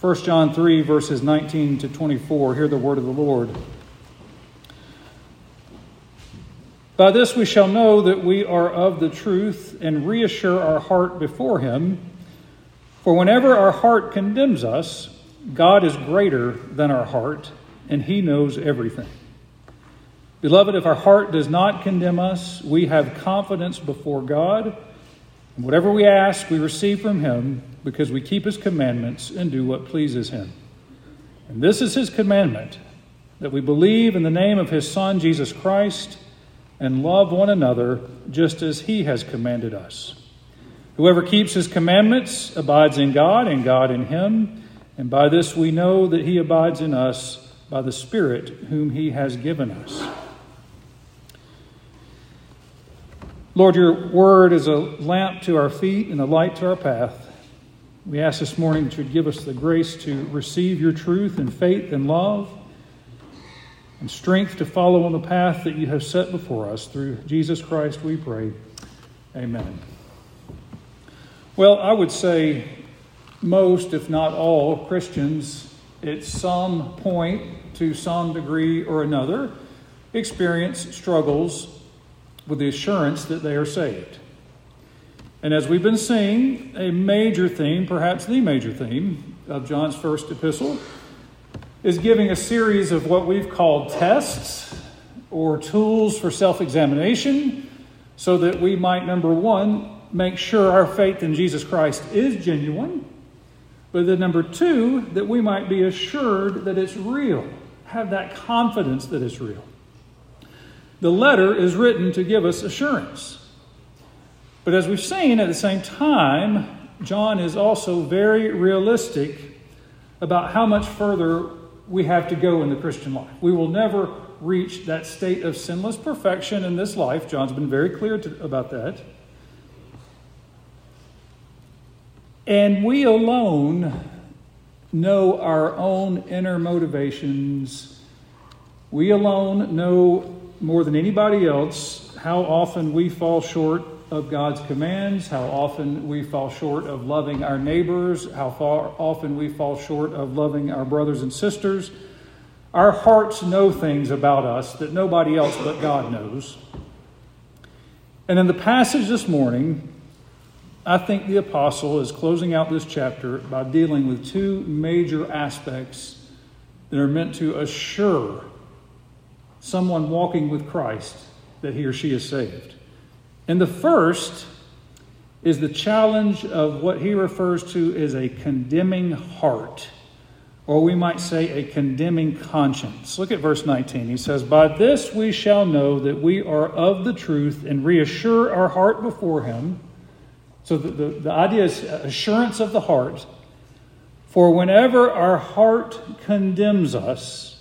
1 John 3, verses 19 to 24. Hear the word of the Lord. By this we shall know that we are of the truth and reassure our heart before him. For whenever our heart condemns us, God is greater than our heart, and he knows everything. Beloved, if our heart does not condemn us, we have confidence before God. And whatever we ask, we receive from him, because we keep his commandments and do what pleases him. And this is his commandment, that we believe in the name of his Son, Jesus Christ, and love one another just as he has commanded us. Whoever keeps his commandments abides in God, and God in him. And by this we know that he abides in us, by the Spirit whom he has given us. Lord, your word is a lamp to our feet and a light to our path. We ask this morning that you would give us the grace to receive your truth in faith and love, and strength to follow on the path that you have set before us. Through Jesus Christ we pray. Amen. Well, I would say most, if not all, Christians at some point, to some degree or another, experience struggles with the assurance that they are saved. And as we've been seeing, a major theme, perhaps the major theme of John's first epistle, is giving a series of what we've called tests or tools for self-examination, so that we might, number one, make sure our faith in Jesus Christ is genuine, but then number two, that we might be assured that it's real, have that confidence that it's real. The letter is written to give us assurance. But as we've seen, at the same time, John is also very realistic about how much further we have to go in the Christian life. We will never reach that state of sinless perfection in this life. John's been very clear about that. And we alone know our own inner motivations. We alone know more than anybody else how often we fall short of God's commands, how often we fall short of loving our neighbors, how often we fall short of loving our brothers and sisters. Our hearts know things about us that nobody else but God knows. And in the passage this morning, I think the apostle is closing out this chapter by dealing with two major aspects that are meant to assure someone walking with Christ that he or she is saved. And the first is the challenge of what he refers to as a condemning heart, or we might say a condemning conscience. Look at verse 19. He says, "By this we shall know that we are of the truth and reassure our heart before him." So the idea is assurance of the heart. "For whenever our heart condemns us,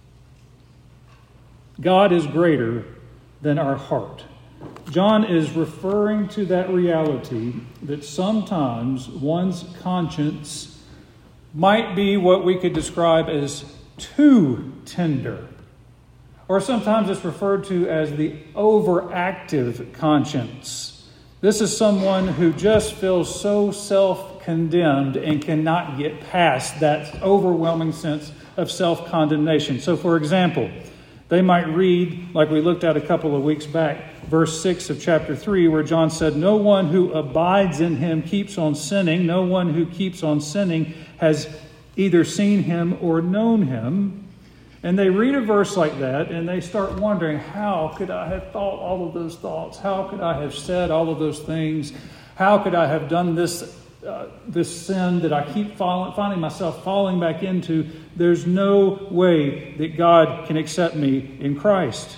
God is greater than our heart." John is referring to that reality that sometimes one's conscience might be what we could describe as too tender. Or sometimes it's referred to as the overactive conscience. This is someone who just feels so self-condemned and cannot get past that overwhelming sense of self-condemnation. So, for example, they might read, like we looked at a couple of weeks back, verse 6 of chapter 3, where John said, "No one who abides in him keeps on sinning. No one who keeps on sinning has either seen him or known him." And they read a verse like that, and they start wondering, how could I have thought all of those thoughts? How could I have said all of those things? How could I have done this sin that I keep finding myself falling back into? There's no way that God can accept me in Christ.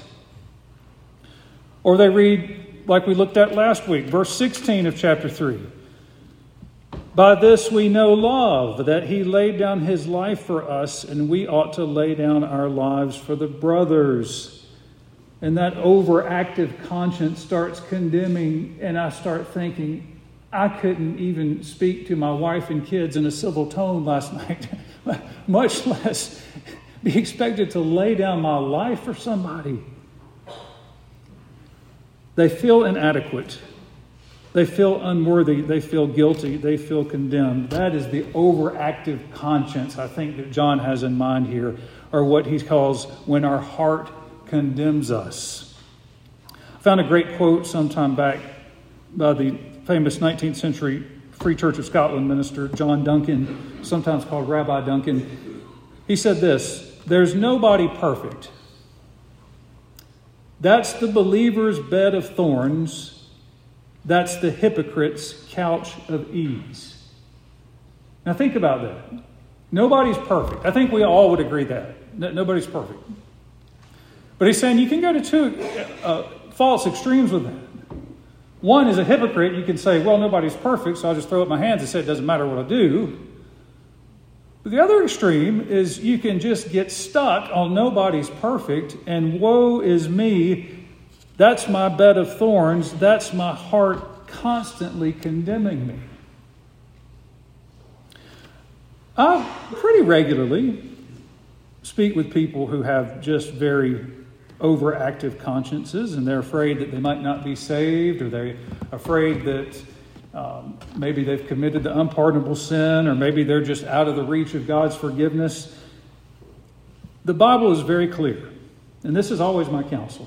Or they read, like we looked at last week, verse 16 of chapter 3. "By this we know love, that he laid down his life for us, and we ought to lay down our lives for the brothers." And that overactive conscience starts condemning, and I start thinking, I couldn't even speak to my wife and kids in a civil tone last night, much less be expected to lay down my life for somebody. They feel inadequate. They feel unworthy. They feel guilty. They feel condemned. That is the overactive conscience, I think, that John has in mind here, or what he calls when our heart condemns us. I found a great quote sometime back by the famous 19th century Free Church of Scotland minister, John Duncan, sometimes called Rabbi Duncan. He said this: "There's nobody perfect. That's the believer's bed of thorns. That's the hypocrite's couch of ease." Now think about that. Nobody's perfect. I think we all would agree that. Nobody's perfect. But he's saying you can go to two false extremes with that. One is a hypocrite. You can say, well, nobody's perfect, so I'll just throw up my hands and say it doesn't matter what I do. But the other extreme is you can just get stuck on nobody's perfect and woe is me. That's my bed of thorns. That's my heart constantly condemning me. I pretty regularly speak with people who have just very overactive consciences, and they're afraid that they might not be saved, or they're afraid that maybe they've committed the unpardonable sin, or maybe they're just out of the reach of God's forgiveness. The Bible is very clear, and this is always my counsel.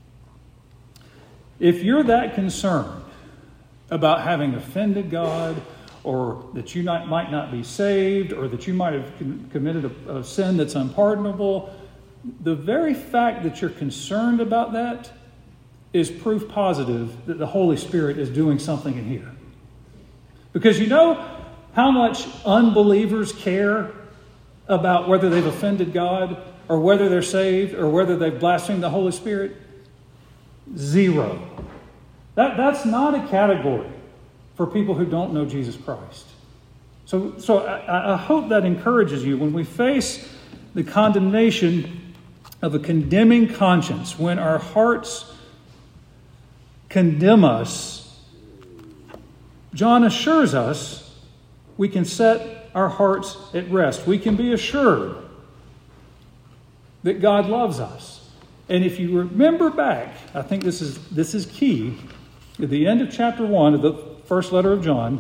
If you're that concerned about having offended God, or that you might not be saved, or that you might have committed a sin that's unpardonable, the very fact that you're concerned about that is proof positive that the Holy Spirit is doing something in here. Because you know how much unbelievers care about whether they've offended God, or whether they're saved, or whether they've blasphemed the Holy Spirit? Zero. That's not a category for people who don't know Jesus Christ. So I hope that encourages you when we face the condemnation of a condemning conscience, when our hearts condemn us. John assures us we can set our hearts at rest. We can be assured that God loves us. And if you remember back, I think this is key, at the end of chapter 1 of the first letter of John,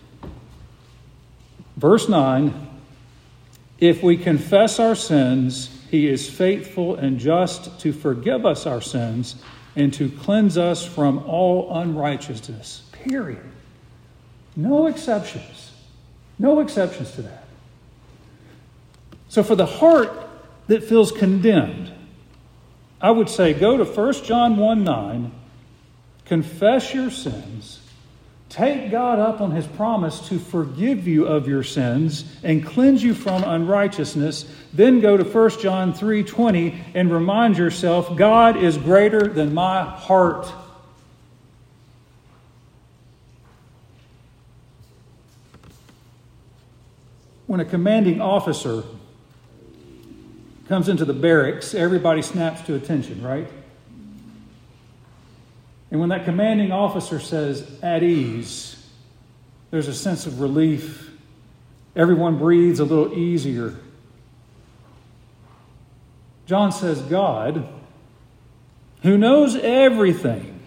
verse 9, if we confess our sins, He is faithful and just to forgive us our sins and to cleanse us from all unrighteousness. Period. No exceptions. No exceptions to that. So for the heart that feels condemned, I would say go to 1 John 1:9, confess your sins, take God up on His promise to forgive you of your sins and cleanse you from unrighteousness. Then go to 1 John 3:20 and remind yourself, God is greater than my heart. When a commanding officer comes into the barracks, everybody snaps to attention, right? And when that commanding officer says, at ease, there's a sense of relief. Everyone breathes a little easier. John says, God, who knows everything.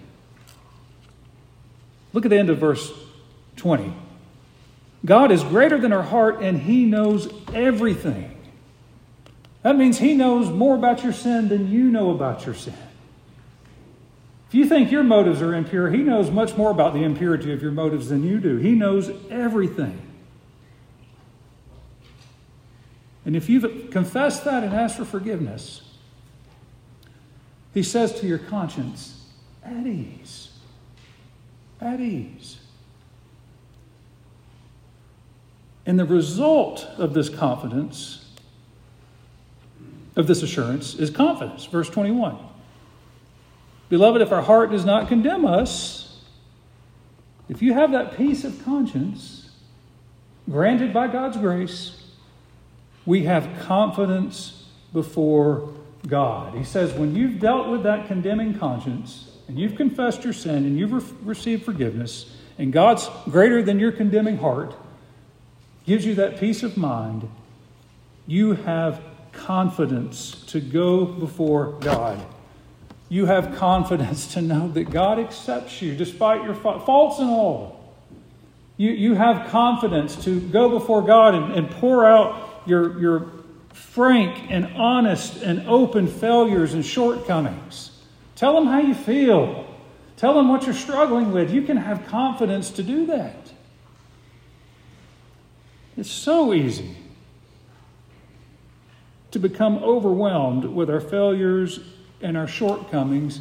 Look at the end of verse 20. God is greater than our heart, and He knows everything. That means He knows more about your sin than you know about your sin. If you think your motives are impure, He knows much more about the impurity of your motives than you do. He knows everything. And if you've confessed that and asked for forgiveness, He says to your conscience, at ease. At ease. And the result of this confidence, of this assurance, is confidence. Verse 21. Beloved, if our heart does not condemn us, if you have that peace of conscience granted by God's grace, we have confidence before God. He says, when you've dealt with that condemning conscience, and you've confessed your sin, and you've received forgiveness, and God's greater than your condemning heart, gives you that peace of mind, you have confidence to go before God you have confidence to know that God accepts you despite your faults and all. You have confidence to go before God and pour out your frank and honest and open failures and shortcomings. Tell Him how you feel. Tell Him what you're struggling with. You can have confidence to do that. It's so easy to become overwhelmed with our failures and our shortcomings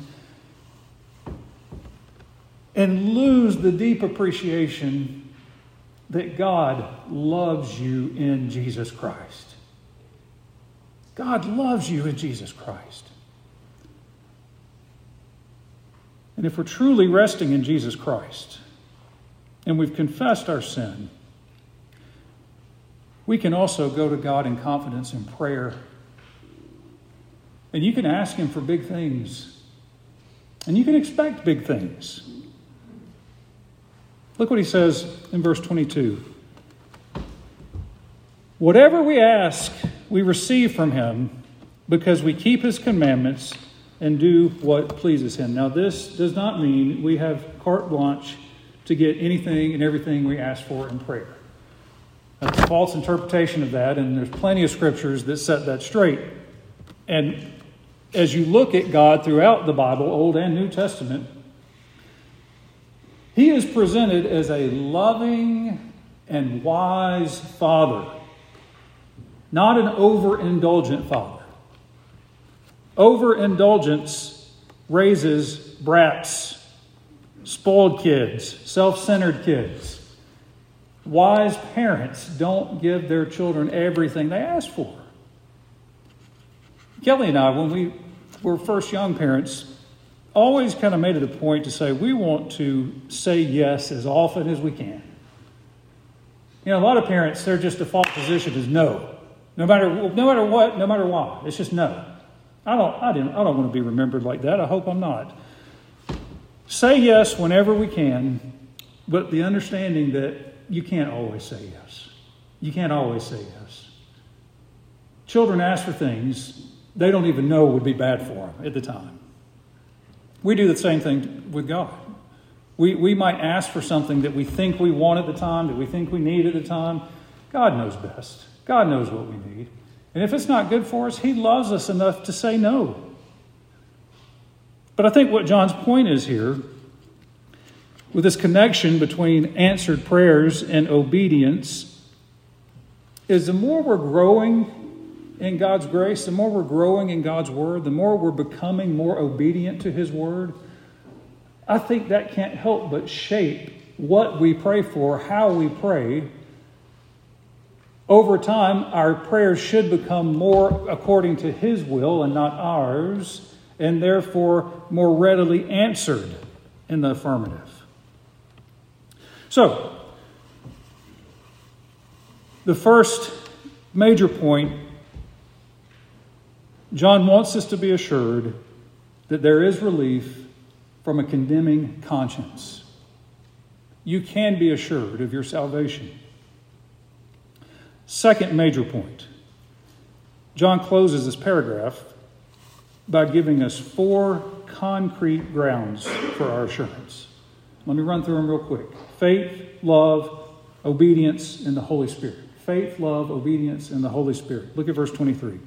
and lose the deep appreciation that God loves you in Jesus Christ. God loves you in Jesus Christ. And if we're truly resting in Jesus Christ and we've confessed our sin, we can also go to God in confidence in prayer. And you can ask Him for big things. And you can expect big things. Look what He says in verse 22. Whatever we ask, we receive from Him because we keep His commandments and do what pleases Him. Now, this does not mean we have carte blanche to get anything and everything we ask for in prayer. That's a false interpretation of that, and there's plenty of scriptures that set that straight. And as you look at God throughout the Bible, Old and New Testament, He is presented as a loving and wise Father, not an overindulgent Father. Overindulgence raises brats, spoiled kids, self-centered kids. Wise parents don't give their children everything they ask for. Kelly and I, when we were first young parents, always kind of made it a point to say we want to say yes as often as we can. You know, a lot of parents, their just default position is no. No matter what, no matter why. It's just no. I don't want to be remembered like that. I hope I'm not. Say yes whenever we can, but the understanding that you can't always say yes. You can't always say yes. Children ask for things they don't even know would be bad for them at the time. We do the same thing with God. We might ask for something that we think we want at the time, that we think we need at the time. God knows best. God knows what we need. And if it's not good for us, He loves us enough to say no. But I think what John's point is here, with this connection between answered prayers and obedience, is the more we're growing in God's grace, the more we're growing in God's Word, the more we're becoming more obedient to His Word, I think that can't help but shape what we pray for, how we pray. Over time, our prayers should become more according to His will and not ours, and therefore more readily answered in the affirmative. So, the first major point, John wants us to be assured that there is relief from a condemning conscience. You can be assured of your salvation. Second major point, John closes this paragraph by giving us 4 concrete grounds for our assurance. Let me run through them real quick. Faith, love, obedience, and the Holy Spirit. Faith, love, obedience, and the Holy Spirit. Look at verse 23.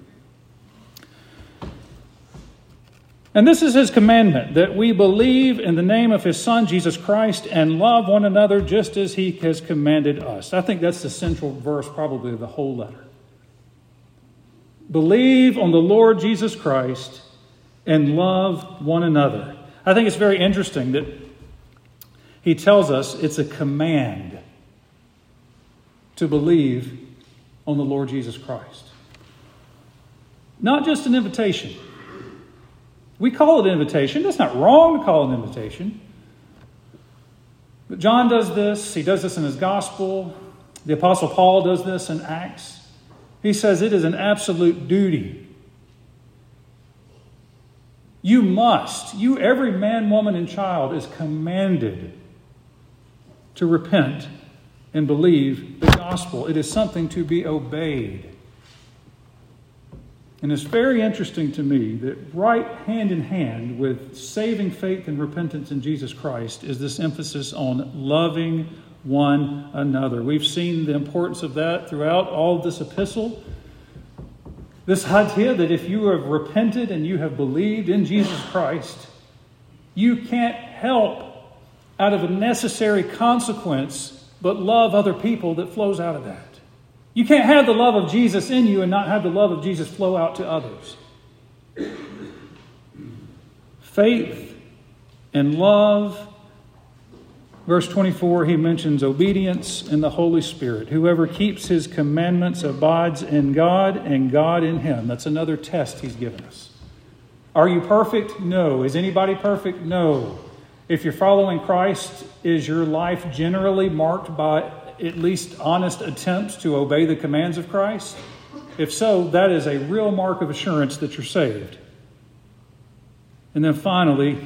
And this is His commandment, that we believe in the name of His Son, Jesus Christ, and love one another just as He has commanded us. I think that's the central verse probably of the whole letter. Believe on the Lord Jesus Christ and love one another. I think it's very interesting that He tells us it's a command to believe on the Lord Jesus Christ. Not just an invitation. We call it an invitation. That's not wrong to call it an invitation. But John does this. He does this in his gospel. The Apostle Paul does this in Acts. He says it is an absolute duty. You must. Every man, woman, and child is commanded to repent and believe the gospel. It is something to be obeyed. And it's very interesting to me that right hand in hand with saving faith and repentance in Jesus Christ is this emphasis on loving one another. We've seen the importance of that throughout all of this epistle. This idea that if you have repented and you have believed in Jesus Christ, you can't help out of a necessary consequence but love other people that flows out of that. You can't have the love of Jesus in you and not have the love of Jesus flow out to others. Faith and love. Verse 24, he mentions obedience and the Holy Spirit. Whoever keeps his commandments abides in God and God in him. That's another test he's given us. Are you perfect? No. Is anybody perfect? No. If you're following Christ, is your life generally marked by at least honest attempts to obey the commands of Christ? If so, that is a real mark of assurance that you're saved. And then finally,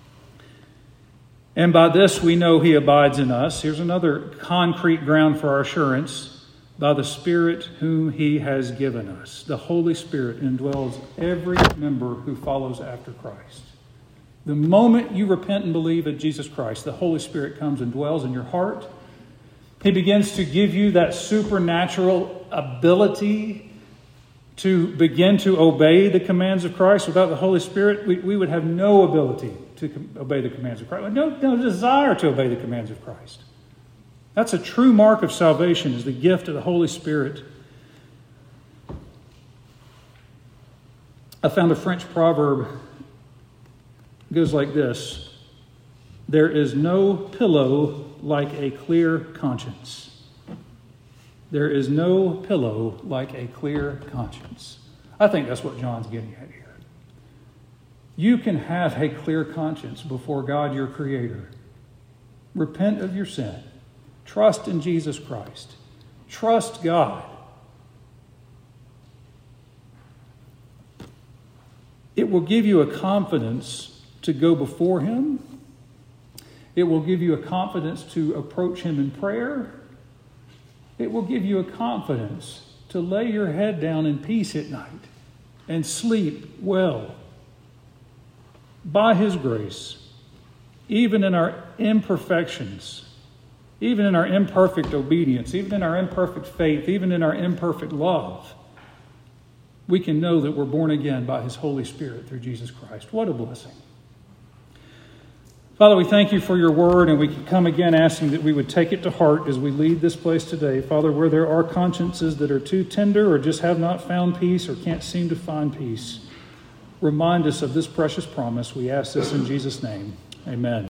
and by this we know he abides in us. Here's another concrete ground for our assurance. By the Spirit whom he has given us. The Holy Spirit indwells every member who follows after Christ. The moment you repent and believe in Jesus Christ, the Holy Spirit comes and dwells in your heart. He begins to give you that supernatural ability to begin to obey the commands of Christ. Without the Holy Spirit, we would have no ability to obey the commands of Christ. No desire to obey the commands of Christ. That's a true mark of salvation, is the gift of the Holy Spirit. I found a French proverb. It goes like this: there is no pillow like a clear conscience. There is no pillow like a clear conscience. I think that's what John's getting at here. You can have a clear conscience before God, your Creator. Repent of your sin. Trust in Jesus Christ. Trust God. It will give you a confidence to go before Him. It will give you a confidence to approach Him in prayer. It will give you a confidence to lay your head down in peace at night and sleep well. By His grace, even in our imperfections, even in our imperfect obedience, even in our imperfect faith, even in our imperfect love, we can know that we're born again by His Holy Spirit through Jesus Christ. What a blessing. Father, we thank You for Your word, and we can come again asking that we would take it to heart as we leave this place today. Father, where there are consciences that are too tender or just have not found peace or can't seem to find peace, remind us of this precious promise. We ask this in Jesus' name. Amen.